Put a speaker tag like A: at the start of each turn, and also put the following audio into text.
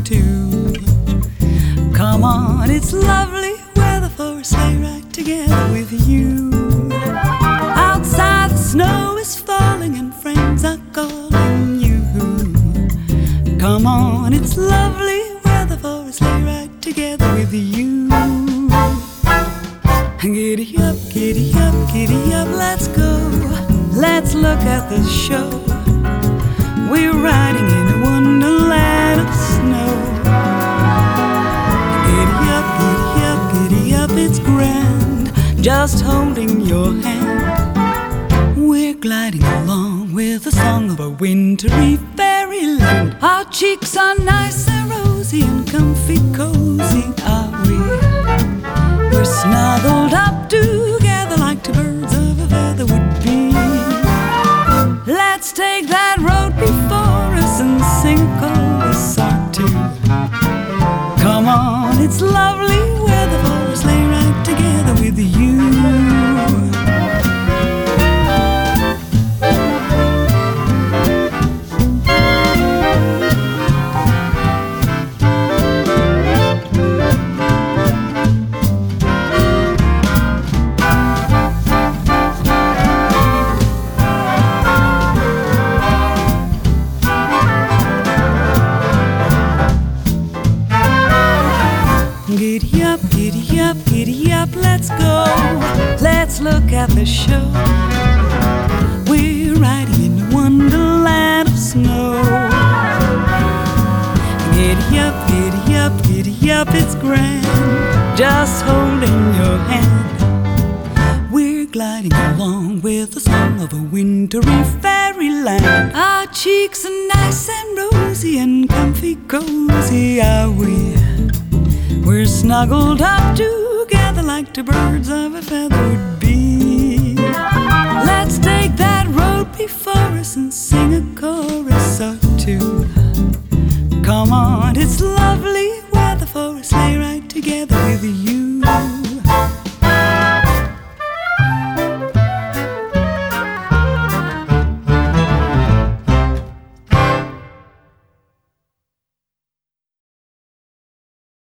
A: too. Come on, it's lovely weather for a sleigh ride together with you. Outside the snow is falling and friends are calling you. Come on, it's lovely weather for a sleigh ride together with you. Giddy up, giddy up, giddy up, let's go. Let's look at the show. We're riding in a wonderland of snow. Giddy up, giddy up, giddy up, it's grand, just holding your hand. We're gliding along with the song of a wintry fairyland. Our cheeks are nice and rosy and comfy cozy, are we? We're snuggled up together like two birds of a feather would be. Let's take that road before us and sing a chorus or two. Come on, it's lovely weather for a sleigh ride together with you. Giddy up, giddy up, giddy up, let's go. Let's look at the show. We're riding in a wonderland of snow. Giddy up, giddy up, giddy up, it's grand, just holding your hand. We're gliding along with the song of a wintry fairyland. Our cheeks are nice and rosy and comfy cozy, are we? We're snuggled up together like two birds of a feather would be. Let's take that road before us and